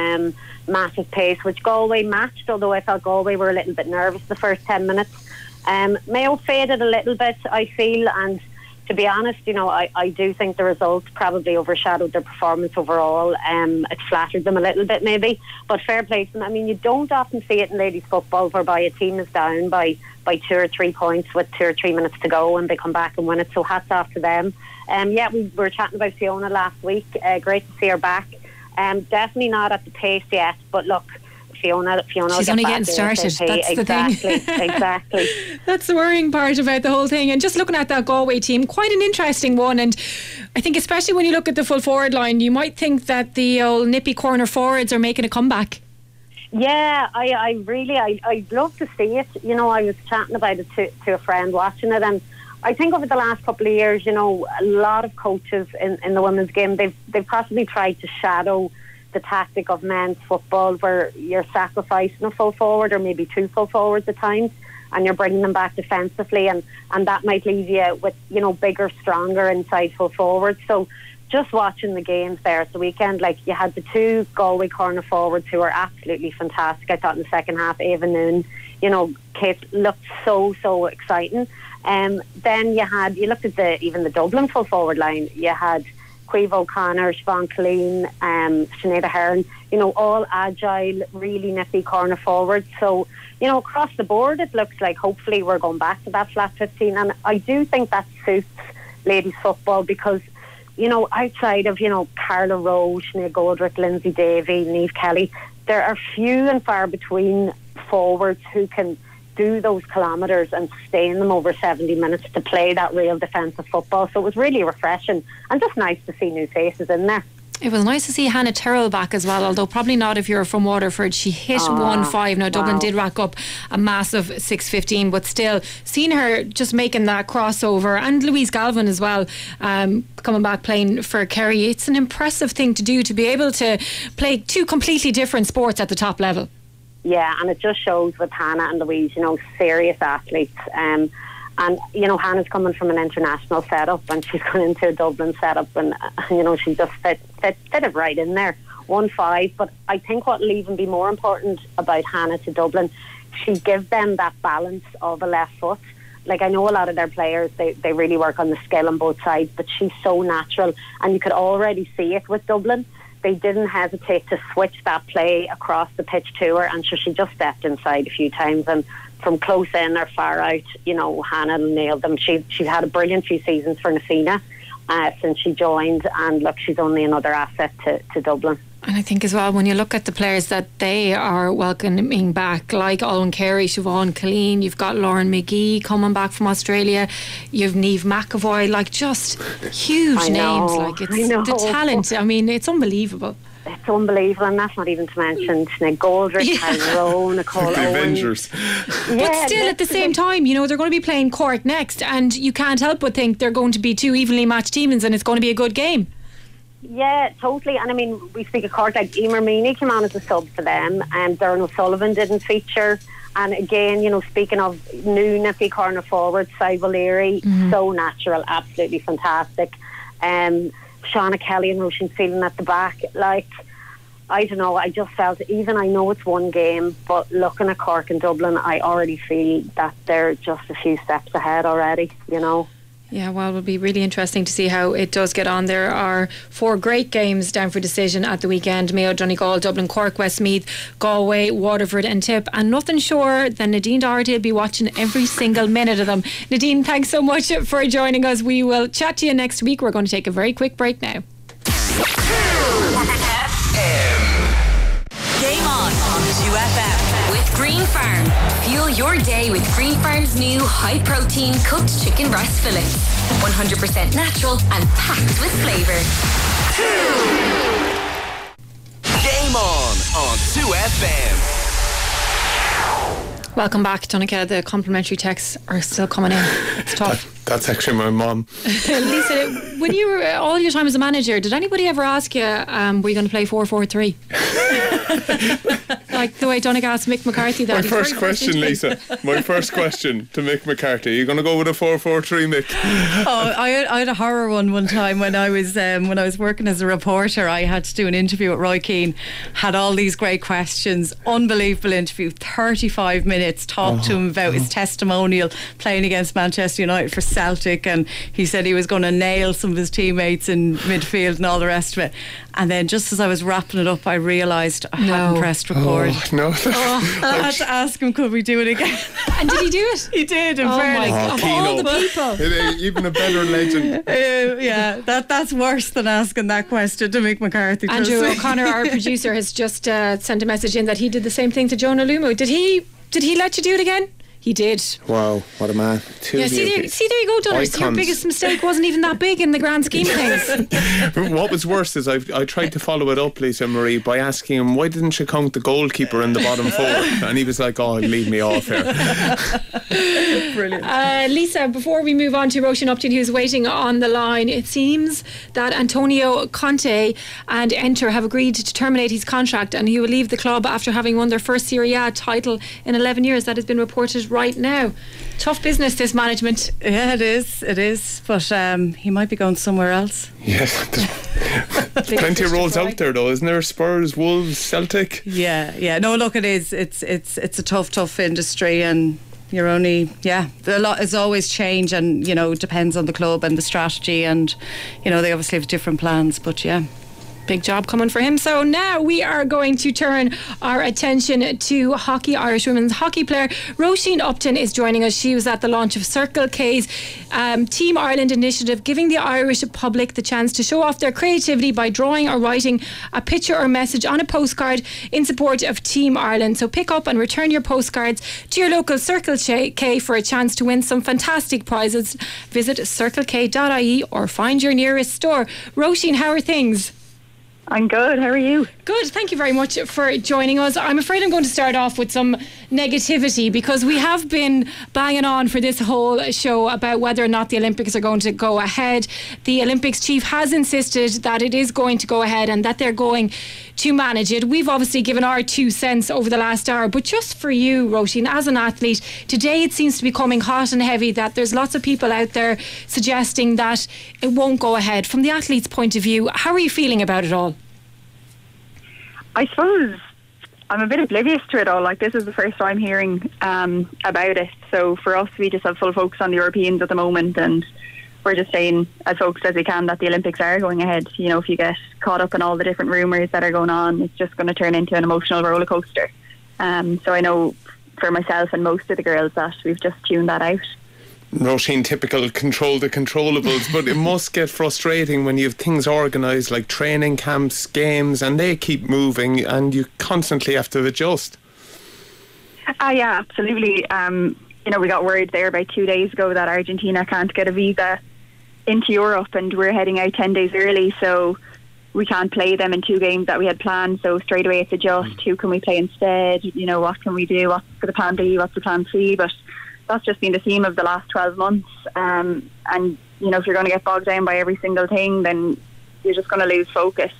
massive pace, which Galway matched, although I felt Galway were a little bit nervous the first 10 minutes. Mayo faded a little bit, I feel, and to be honest, you know, I do think the result probably overshadowed their performance overall. It flattered them a little bit maybe, but fair play to them. I mean, you don't often see it in ladies football whereby a team is down by 2 or 3 points with 2 or 3 minutes to go and they come back and win it, so hats off to them. Yeah, we were chatting about Fiona last week. Great to see her back. Definitely not at the pace yet, but look, Fiona she's only getting started. That's the thing. Exactly. That's the worrying part about the whole thing. And just looking at that Galway team, quite an interesting one. And I think especially when you look at the full forward line, you might think that the old nippy corner forwards are making a comeback. Yeah, I'd love to see it. You know, I was chatting about it to a friend watching it, and I think over the last couple of years, you know, a lot of coaches in the women's game, they've possibly tried to shadow the tactic of men's football, where you're sacrificing a full forward or maybe 2 full forwards at times, and you're bringing them back defensively, and that might leave you with, you know, bigger, stronger inside full forwards. So just watching the games there at the weekend, like you had the 2 Galway corner forwards who were absolutely fantastic. I thought in the second half, Ava Noon, you know, Kate looked so exciting. Then you looked at even the Dublin full forward line. You had Caoimhe O'Connor, Siobhan Colleen, Sinead Heron, you know, all agile, really nippy corner forwards. So, you know, across the board it looks like hopefully we're going back to that flat 15, and I do think that suits ladies football because, you know, outside of, you know, Carla Rowe, Sinead Goldrick, Lindsay Davey, Niamh Kelly, there are few and far between forwards who can do those kilometres and stay in them over 70 minutes to play that real defensive football. So it was really refreshing and just nice to see new faces in there. It was nice to see Hannah Terrell back as well, although probably not if you're from Waterford. She hit 1.5. Now Dublin did rack up a massive 6.15, but still seeing her just making that crossover, and Louise Galvin as well, coming back playing for Kerry, it's an impressive thing to do, to be able to play 2 completely different sports at the top level. Yeah, and it just shows with Hannah and Louise, you know, serious athletes. And, you know, Hannah's coming from an international setup and she's gone into a Dublin setup, and, you know, she just fit it right in there. 1.5. But I think what will even be more important about Hannah to Dublin, she gives them that balance of a left foot. Like, I know a lot of their players, they really work on the skill on both sides, but she's so natural, and you could already see it with Dublin. They didn't hesitate to switch that play across the pitch to her, and so she just stepped inside a few times, and from close in or far out, you know, Hannah nailed them. She's had a brilliant few seasons for Nafina since she joined, and look, she's only another asset to Dublin. And I think as well, when you look at the players that they are welcoming back, like Owen Carey, Siobhan Colleen, you've got Lauren McGee coming back from Australia, you've Niamh McAvoy, like just huge names. Like, it's the talent. I mean, it's unbelievable. It's unbelievable, and that's not even to mention Sinead Goldrick, Carla Rowe, Nicole the Owen. Avengers. But still, at the same time, you know, they're going to be playing Cork next, and you can't help but think they're going to be 2 evenly matched teams, and it's going to be a good game. Yeah, totally. And I mean, we speak of Cork, like Emer Meany came on as a sub for them, and Darren O'Sullivan didn't feature. And again, you know, speaking of new nippy corner forward, Cy Valeri, so natural, absolutely fantastic. Shauna Kelly and Roisin Phelan at the back. Like, I don't know, I just felt, even I know it's one game, but looking at Cork and Dublin, I already feel that they're just a few steps ahead already, you know. Yeah, well, it'll be really interesting to see how it does get on. There are 4 great games down for decision at the weekend: Mayo, Donegal, Dublin, Cork, Westmeath, Galway, Waterford and Tip, and nothing sure than Nadine Doherty will be watching every single minute of them. Nadine, thanks so much for joining us. We will chat to you next week. We're going to take a very quick break now. Game on 2FM. With Green Farm. Fuel your day with Green Farm's new high-protein cooked chicken breast fillets. 100% natural and packed with flavour. Game on 2FM. Welcome back, Donica. The complimentary texts are still coming in. It's tough. That's actually my mum. Lisa, when you were all your time as a manager, did anybody ever ask you, were you going to play 4-4-3? Like the way Donegal asked Mick McCarthy that. My first question, Lisa. My first question to Mick McCarthy. Are you going to go with a 4-4-3, Mick? Oh, I had a horror one time when I was working as a reporter. I had to do an interview with Roy Keane. Had all these great questions. Unbelievable interview. 35 minutes. Talked to him about his testimonial playing against Manchester United for Celtic, and he said he was going to nail some of his teammates in midfield and all the rest of it. And then just as I was wrapping it up, I realised I hadn't pressed record. Oh, no. I had to ask him, could we do it again? And did he do it? He did, in oh fairness. My God. Of all the people. Even a better legend. Yeah, that's worse than asking that question to Mick McCarthy. Andrew O'Connor, our producer, has just sent a message in that he did the same thing to Jonah Lumo. Did he let you do it again? He did. Wow, what a man. See there you go, Donner. Your biggest mistake wasn't even that big in the grand scheme of things. What was worse is I tried to follow it up, Lisa Marie, by asking him, why didn't you count the goalkeeper in the bottom four? And he was like, leave me off here. Brilliant. Lisa, before we move on to Roshan Upton, who's waiting on the line, it seems that Antonio Conte and Enter have agreed to terminate his contract, and he will leave the club after having won their first Serie A title in 11 years. That has been reported right now. Tough business, this management. Yeah, it is. But he might be going somewhere else. Yes. Plenty of roles out there, though, isn't there? Spurs, Wolves, Celtic. Yeah. No, look, it is. It's a tough industry, and you're only a lot is always change, and depends on the club and the strategy, and they obviously have different plans. But yeah. Big job coming for him. So now we are going to turn our attention to hockey. Irish women's hockey player Roisin Upton is joining us. She was at the launch of Circle K's Team Ireland initiative, giving the Irish public the chance to show off their creativity by drawing or writing a picture or message on a postcard in support of Team Ireland. So pick up and return your postcards to your local Circle K for a chance to win some fantastic prizes. Visit circlek.ie or find your nearest store. Roisin, how are things? I'm good. How are you? Good. Thank you very much for joining us. I'm afraid I'm going to start off with some negativity, because we have been banging on for this whole show about whether or not the Olympics are going to go ahead. The Olympics chief has insisted that it is going to go ahead and that they're going to manage it. We've obviously given our 2 cents over the last hour, but just for you, Roisin, as an athlete, today it seems to be coming hot and heavy that there's lots of people out there suggesting that it won't go ahead. From the athlete's point of view, how are you feeling about it all? I suppose I'm a bit oblivious to it all. Like, this is the first time hearing about it. So for us, we just have full focus on the Europeans at the moment, and we're just staying as focused as we can that the Olympics are going ahead. If you get caught up in all the different rumours that are going on, it's just going to turn into an emotional roller coaster. So I know for myself and most of the girls that we've just tuned that out. Roisin, typical control the controllables, but it must get frustrating when you have things organised like training camps, games, and they keep moving and you constantly have to adjust. Yeah, absolutely. We got word there about 2 days ago that Argentina can't get a visa into Europe, and we're heading out 10 days early, so we can't play them in 2 games that we had planned. So straight away it's adjust. Who can we play instead? What can we do? What's the plan B? What's the plan C? But that's just been the theme of the last 12 months. And, if you're going to get bogged down by every single thing, then you're just going to lose focus.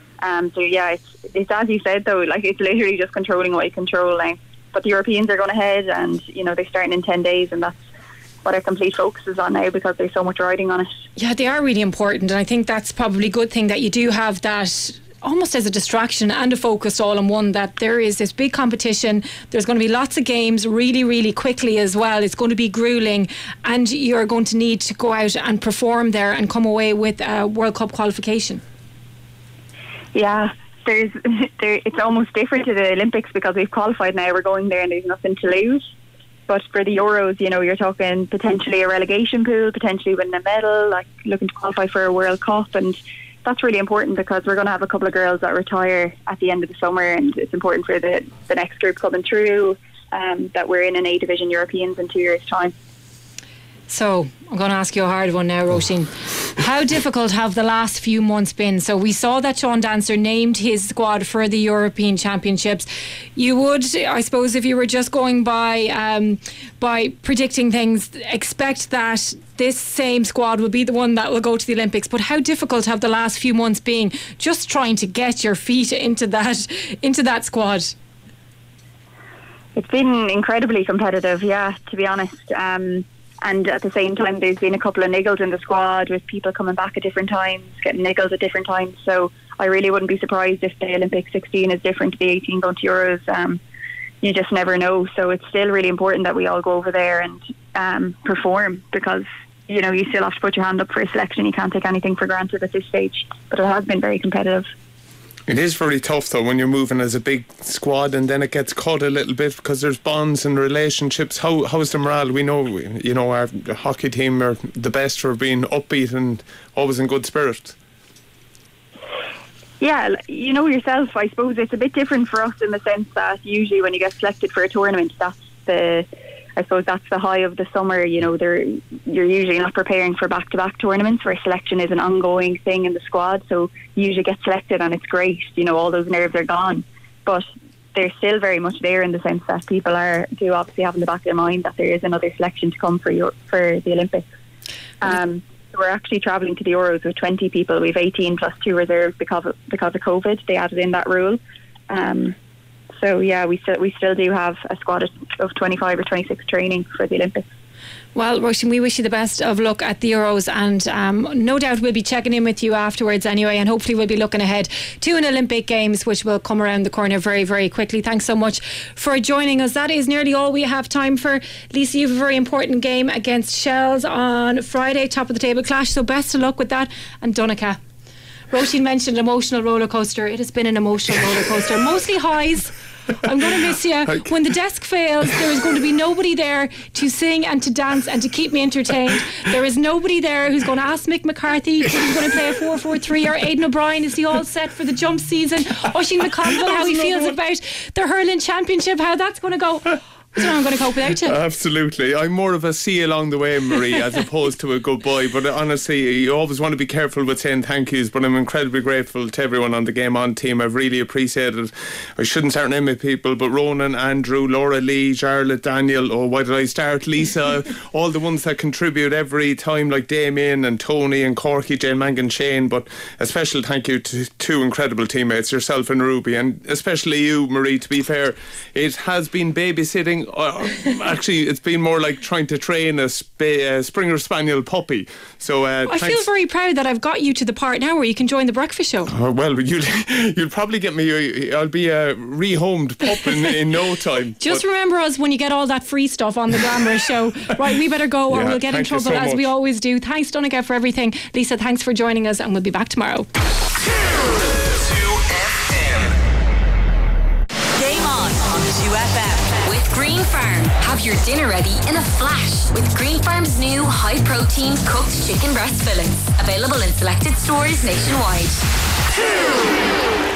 It's as you said, though, like, it's literally just controlling what you control now. But the Europeans are going ahead, and, they're starting in 10 days, and that's what our complete focus is on now, because there's so much riding on it. Yeah, they are really important, and I think that's probably a good thing that you do have that almost as a distraction and a focus all in one, that there is this big competition. There's going to be lots of games really, really quickly as well. It's going to be grueling, and you're going to need to go out and perform there and come away with a World Cup qualification. Yeah, it's almost different to the Olympics, because we've qualified now, we're going there and there's nothing to lose. But for the Euros, you're talking potentially a relegation pool, potentially winning a medal, like looking to qualify for a World Cup, and that's really important because we're going to have a couple of girls that retire at the end of the summer, and it's important for the next group coming through that we're in an A Division Europeans in 2 years' time. So, I'm going to ask you a hard one now, Roisin. How difficult have the last few months been? So, we saw that Sean Dancer named his squad for the European Championships. You would, I suppose, if you were just going by predicting things, expect that this same squad will be the one that will go to the Olympics. But how difficult have the last few months been just trying to get your feet into that squad? It's been incredibly competitive, yeah, to be honest. And at the same time, there's been a couple of niggles in the squad with people coming back at different times, getting niggles at different times. So I really wouldn't be surprised if the Olympic 16 is different to the 18 going to Euros. You just never know. So it's still really important that we all go over there and perform, because, you know, you still have to put your hand up for a selection. You can't take anything for granted at this stage. But it has been very competitive. It is very tough though when you're moving as a big squad and then it gets cut a little bit because there's bonds and relationships. How's the morale? We know, you know, our hockey team are the best for being upbeat and always in good spirit. Yeah, you know yourself, I suppose it's a bit different for us in the sense that usually when you get selected for a tournament, that's the high of the summer. You know, you're usually not preparing for back-to-back tournaments where selection is an ongoing thing in the squad. So you usually get selected and it's great. You know, all those nerves are gone. But they're still very much there in the sense that people do obviously have in the back of their mind that there is another selection to come for the Olympics. So we're actually travelling to the Euros with 20 people. We have 18 plus 2 reserves because of COVID. They added in that rule. So yeah, we still do have a squad of 25 or 26 training for the Olympics. Well, Roisin, we wish you the best of luck at the Euros, and no doubt we'll be checking in with you afterwards anyway, and hopefully we'll be looking ahead to an Olympic Games which will come around the corner very, very quickly. Thanks so much for joining us. That is nearly all we have time for. Lisa, you have a very important game against Shells on Friday, top of the table clash, so best of luck with that. And Donncha, Roisin mentioned emotional roller coaster. It has been an emotional roller coaster, mostly highs. I'm going to miss you. When the desk fails, there is going to be nobody there to sing and to dance and to keep me entertained. There is nobody there who's going to ask Mick McCarthy if he's going to play a 4-4-3, or Aidan O'Brien, is he all set for the jump season? Oisin McConville, how he feels about the hurling championship, how that's going to go. I don't know, I'm going to cope without you. Absolutely. I'm more of a see you along the way, Marie, as opposed to a goodbye. But honestly, you always want to be careful with saying thank yous, but I'm incredibly grateful to everyone on the Game On team. I've really appreciated it. I shouldn't start naming people, but Ronan, Andrew, Laura Lee, Charlotte, Daniel, why did I start? Lisa, all the ones that contribute every time, like Damien and Tony and Corky, Jane Mangan, Shane. But a special thank you to 2 incredible teammates, yourself and Ruby, and especially you, Marie. To be fair, it has been babysitting. Actually, it's been more like trying to train a Springer Spaniel puppy. So I feel very proud that I've got you to the part now where you can join the breakfast show. Well, you'll probably get me. I'll be a rehomed pup in no time. Just remember us when you get all that free stuff on the Glamorous show. Right, we better go, or we'll get in trouble so as we always do. Thanks, Donncha, for everything. Lisa, thanks for joining us, and we'll be back tomorrow. With Green Farm, have your dinner ready in a flash with Green Farm's new high-protein cooked chicken breast fillets. Available in selected stores nationwide.